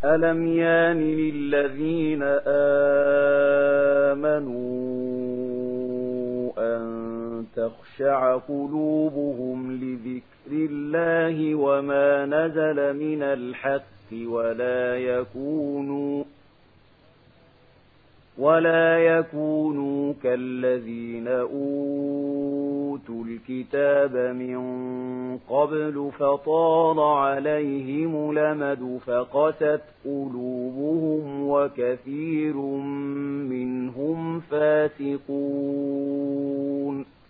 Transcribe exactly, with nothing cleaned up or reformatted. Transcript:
ألم يان للذين آمنوا أن تخشع قلوبهم لذكر الله وما نزل من الحق ولا يكونوا ولا يكونوا كالذين أوتوا الكتاب من قبل فطال عليهم الأمد فقست قلوبهم وكثير منهم فاسقون